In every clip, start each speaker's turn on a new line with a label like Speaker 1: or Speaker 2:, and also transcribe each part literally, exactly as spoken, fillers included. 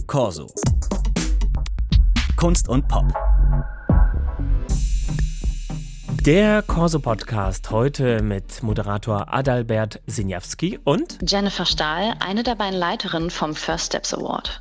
Speaker 1: Corso. Kunst und Pop.
Speaker 2: Der Corso-Podcast heute mit Moderator Adalbert Siniawski und
Speaker 3: Jennifer Stahl, eine der beiden Leiterinnen vom First Steps Award.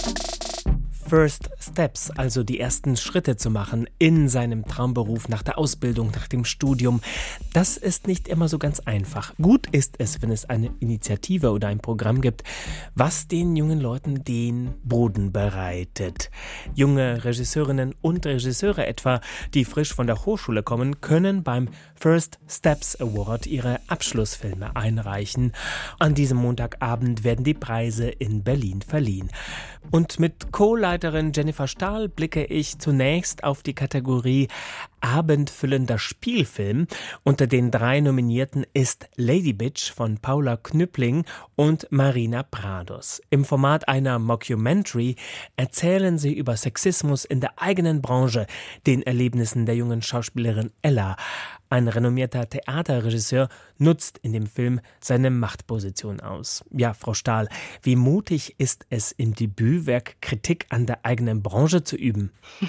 Speaker 2: First Steps, also die ersten Schritte zu machen in seinem Traumberuf nach der Ausbildung, nach dem Studium, das ist nicht immer so ganz einfach. Gut ist es, wenn es eine Initiative oder ein Programm gibt, was den jungen Leuten den Boden bereitet. Junge Regisseurinnen und Regisseure etwa, die frisch von der Hochschule kommen, können beim First Steps Award ihre Abschlussfilme einreichen. An diesem Montagabend werden die Preise in Berlin verliehen. Und mit Co-Leiterin Jennifer Stahl blicke ich zunächst auf die Kategorie abendfüllender Spielfilm. Unter den drei Nominierten ist Lady Bitch von Paula Knüppling und Marina Prados. Im Format einer Mockumentary erzählen sie über Sexismus in der eigenen Branche, den Erlebnissen der jungen Schauspielerin Ella. Ein renommierter Theaterregisseur nutzt in dem Film seine Machtposition aus. Ja, Frau Stahl, wie mutig ist es, im Debütwerk Kritik an der eigenen Branche zu üben?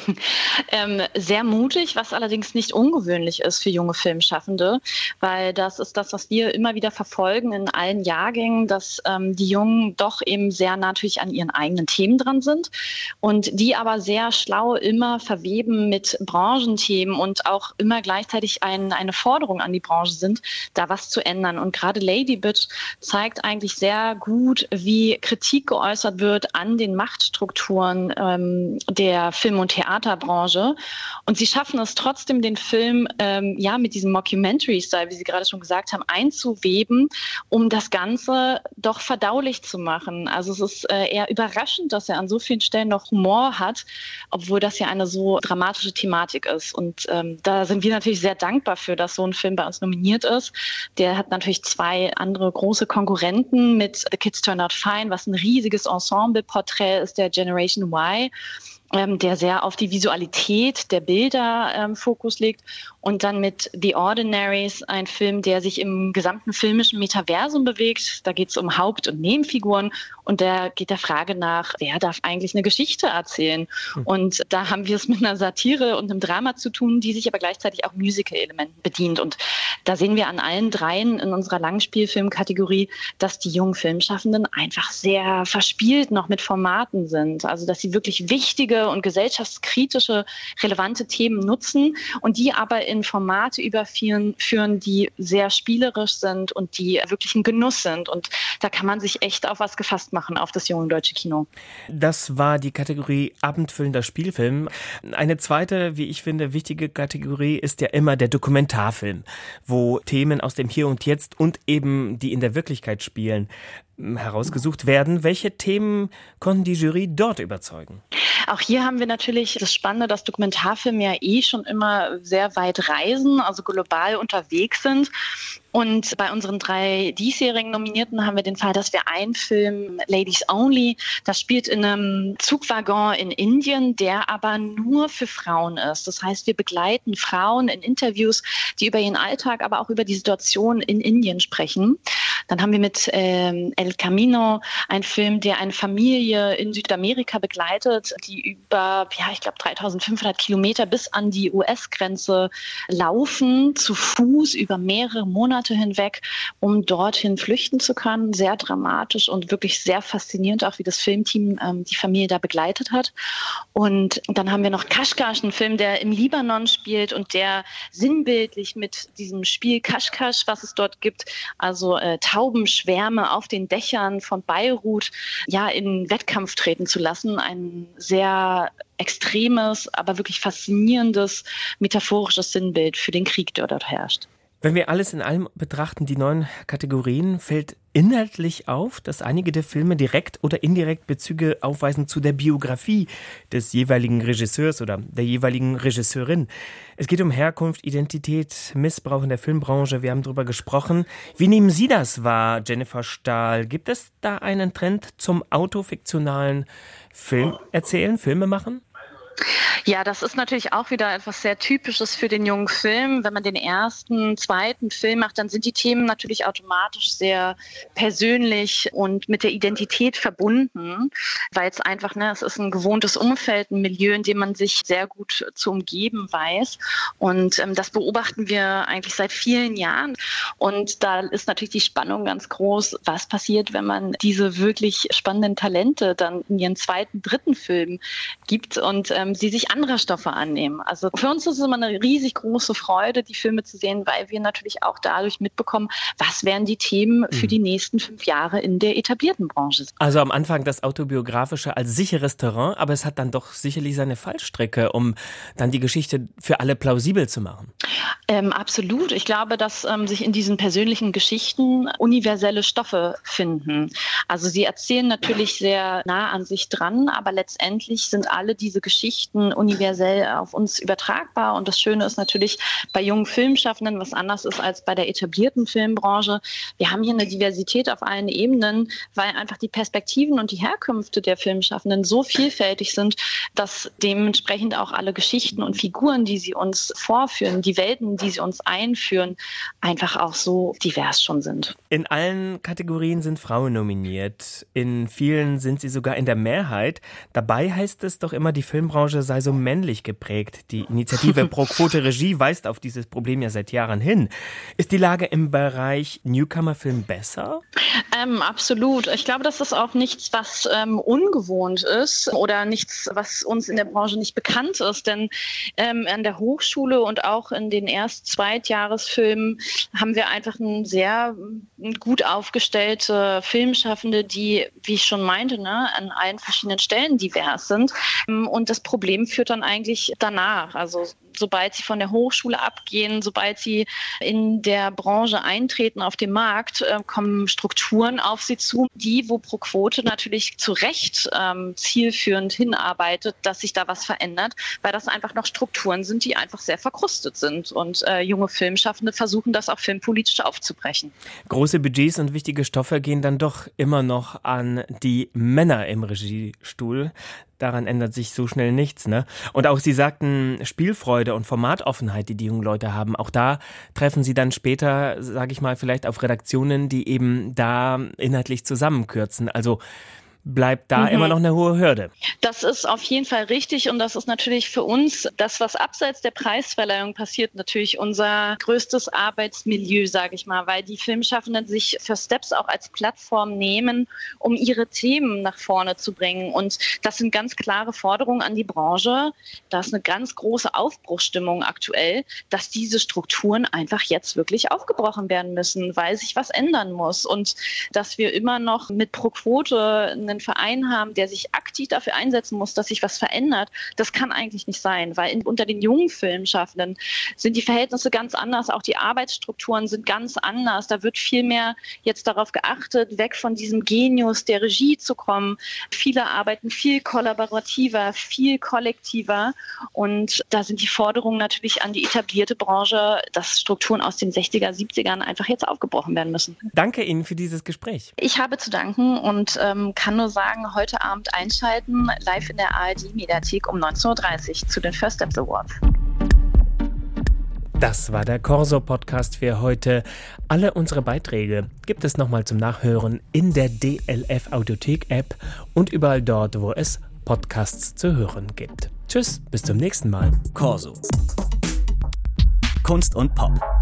Speaker 3: ähm, sehr mutig, was allerdings nicht ungewöhnlich ist für junge Filmschaffende, weil das ist das, was wir immer wieder verfolgen in allen Jahrgängen, dass ähm, die Jungen doch eben sehr natürlich an ihren eigenen Themen dran sind und die aber sehr schlau immer verweben mit Branchenthemen und auch immer gleichzeitig ein, eine Forderung an die Branche sind, da was zu ändern. Und gerade Lady Bitch zeigt eigentlich sehr gut, wie Kritik geäußert wird an den Machtstrukturen ähm, der Film- und Theaterbranche. Und sie schaffen es trotzdem, den Film ähm, ja mit diesem Mockumentary-Style, wie Sie gerade schon gesagt haben, einzuweben, um das Ganze doch verdaulich zu machen. Also es ist äh, eher überraschend, dass er an so vielen Stellen noch Humor hat, obwohl das ja eine so dramatische Thematik ist. Und ähm, da sind wir natürlich sehr dankbar für, dass so ein Film bei uns nominiert ist. Der hat natürlich zwei andere große Konkurrenten mit The Kids Turn Out Fine, was ein riesiges Ensemble-Porträt ist, der Generation Y, ähm, der sehr auf die Visualität der Bilder ähm, Fokus legt. Und dann mit The Ordinaries, ein Film, der sich im gesamten filmischen Metaversum bewegt. Da geht es um Haupt- und Nebenfiguren und da geht der Frage nach, wer darf eigentlich eine Geschichte erzählen? Mhm. Und da haben wir es mit einer Satire und einem Drama zu tun, die sich aber gleichzeitig auch Musical-Elementen bedient. Und da sehen wir an allen dreien in unserer Langspielfilmkategorie, dass die jungen Filmschaffenden einfach sehr verspielt noch mit Formaten sind. Also dass sie wirklich wichtige und gesellschaftskritische, relevante Themen nutzen und die aber in Formate überführen, führen, die sehr spielerisch sind und die wirklich ein Genuss sind. Und da kann man sich echt auf was gefasst machen, auf das junge deutsche Kino.
Speaker 2: Das war die Kategorie abendfüllender Spielfilm. Eine zweite, wie ich finde, wichtige Kategorie ist ja immer der Dokumentarfilm, wo Themen aus dem Hier und Jetzt und eben die in der Wirklichkeit spielen, herausgesucht werden. Welche Themen konnten die Jury dort überzeugen?
Speaker 3: Auch hier haben wir natürlich das Spannende, dass Dokumentarfilme ja eh schon immer sehr weit reisen, also global unterwegs sind. Und bei unseren drei diesjährigen Nominierten haben wir den Fall, dass wir einen Film, Ladies Only, das spielt in einem Zugwaggon in Indien, der aber nur für Frauen ist. Das heißt, wir begleiten Frauen in Interviews, die über ihren Alltag, aber auch über die Situation in Indien sprechen. Dann haben wir mit ähm, El Camino einen Film, der eine Familie in Südamerika begleitet, die über, ja, ich glaube, dreitausendfünfhundert Kilometer bis an die U S-Grenze laufen, zu Fuß über mehrere Monate hinweg, um dorthin flüchten zu können. Sehr dramatisch und wirklich sehr faszinierend, auch wie das Filmteam ähm, die Familie da begleitet hat. Und dann haben wir noch Kashkash, einen Film, der im Libanon spielt und der sinnbildlich mit diesem Spiel Kashkash, was es dort gibt, also äh, Taubenschwärme auf den Dächern von Beirut, ja, in Wettkampf treten zu lassen. Ein sehr extremes, aber wirklich faszinierendes, metaphorisches Sinnbild für den Krieg, der dort herrscht.
Speaker 2: Wenn wir alles in allem betrachten, die neuen Kategorien, fällt inhaltlich auf, dass einige der Filme direkt oder indirekt Bezüge aufweisen zu der Biografie des jeweiligen Regisseurs oder der jeweiligen Regisseurin. Es geht um Herkunft, Identität, Missbrauch in der Filmbranche. Wir haben darüber gesprochen. Wie nehmen Sie das wahr, Jennifer Stahl? Gibt es da einen Trend zum autofiktionalen Film erzählen, Filme machen?
Speaker 3: Ja, das ist natürlich auch wieder etwas sehr Typisches für den jungen Film. Wenn man den ersten, zweiten Film macht, dann sind die Themen natürlich automatisch sehr persönlich und mit der Identität verbunden, weil es einfach, ne, es ist ein gewohntes Umfeld, ein Milieu, in dem man sich sehr gut zu umgeben weiß. Und ähm, das beobachten wir eigentlich seit vielen Jahren. Und da ist natürlich die Spannung ganz groß, was passiert, wenn man diese wirklich spannenden Talente dann in ihren zweiten, dritten Film gibt und ähm, sie sich anderer Stoffe annehmen. Also für uns ist es immer eine riesig große Freude, die Filme zu sehen, weil wir natürlich auch dadurch mitbekommen, was wären die Themen für die nächsten fünf Jahre in der etablierten Branche.
Speaker 2: Also am Anfang das Autobiografische als sicheres Terrain, aber es hat dann doch sicherlich seine Fallstricke, um dann die Geschichte für alle plausibel zu machen.
Speaker 3: Ähm, absolut. Ich glaube, dass ähm, sich in diesen persönlichen Geschichten universelle Stoffe finden. Also sie erzählen natürlich sehr nah an sich dran, aber letztendlich sind alle diese Geschichten universell auf uns übertragbar. Und das Schöne ist natürlich bei jungen Filmschaffenden, was anders ist als bei der etablierten Filmbranche. Wir haben hier eine Diversität auf allen Ebenen, weil einfach die Perspektiven und die Herkünfte der Filmschaffenden so vielfältig sind, dass dementsprechend auch alle Geschichten und Figuren, die sie uns vorführen, die Welten, die sie uns einführen, einfach auch so divers schon sind.
Speaker 2: In allen Kategorien sind Frauen nominiert. In vielen sind sie sogar in der Mehrheit. Dabei heißt es doch immer, die Filmbranche sei so männlich geprägt. Die Initiative Pro Quote Regie weist auf dieses Problem ja seit Jahren hin. Ist die Lage im Bereich Newcomer-Film besser?
Speaker 3: Ähm, absolut. Ich glaube, das ist auch nichts, was ähm, ungewohnt ist oder nichts, was uns in der Branche nicht bekannt ist. Denn ähm, an der Hochschule und auch in den Erst-, Zweitjahresfilmen haben wir einfach ein sehr gut aufgestellte Filmschaffende, die, wie ich schon meinte, ne, an allen verschiedenen Stellen divers sind. Und das Problem führt dann eigentlich danach. Also sobald sie von der Hochschule abgehen, sobald sie in der Branche eintreten auf dem Markt, äh, kommen Strukturen auf sie zu, die, wo Pro Quote natürlich zu Recht ähm, zielführend hinarbeitet, dass sich da was verändert, weil das einfach noch Strukturen sind, die einfach sehr verkrustet sind. Und äh, junge Filmschaffende versuchen das auch filmpolitisch aufzubrechen.
Speaker 2: Große Budgets und wichtige Stoffe gehen dann doch immer noch an die Männer im Regiestuhl. Daran ändert sich so schnell nichts, ne? Und auch Sie sagten, Spielfreude und Formatoffenheit, die die jungen Leute haben, auch da treffen Sie dann später, sage ich mal, vielleicht auf Redaktionen, die eben da inhaltlich zusammenkürzen. Also bleibt da mhm. immer noch eine hohe Hürde.
Speaker 3: Das ist auf jeden Fall richtig und das ist natürlich für uns das, was abseits der Preisverleihung passiert, natürlich unser größtes Arbeitsmilieu, sage ich mal, weil die Filmschaffenden sich für Steps auch als Plattform nehmen, um ihre Themen nach vorne zu bringen. Und das sind ganz klare Forderungen an die Branche. Da ist eine ganz große Aufbruchsstimmung aktuell, dass diese Strukturen einfach jetzt wirklich aufgebrochen werden müssen, weil sich was ändern muss und dass wir immer noch mit Pro Quote eine einen Verein haben, der sich aktiv dafür einsetzen muss, dass sich was verändert, das kann eigentlich nicht sein, weil in, unter den jungen Filmschaffenden sind die Verhältnisse ganz anders, auch die Arbeitsstrukturen sind ganz anders. Da wird viel mehr jetzt darauf geachtet, weg von diesem Genius der Regie zu kommen. Viele arbeiten viel kollaborativer, viel kollektiver und da sind die Forderungen natürlich an die etablierte Branche, dass Strukturen aus den sechziger, siebzigern einfach jetzt aufgebrochen werden müssen.
Speaker 2: Danke Ihnen für dieses Gespräch.
Speaker 3: Ich habe zu danken und ähm, kann nur sagen, heute Abend einschalten, live in der A R D-Mediathek um neunzehn Uhr dreißig zu den First Steps Awards.
Speaker 2: Das war der Corso-Podcast für heute. Alle unsere Beiträge gibt es nochmal zum Nachhören in der D L F-Audiothek-App und überall dort, wo es Podcasts zu hören gibt. Tschüss, bis zum nächsten Mal.
Speaker 1: Corso. Kunst und Pop.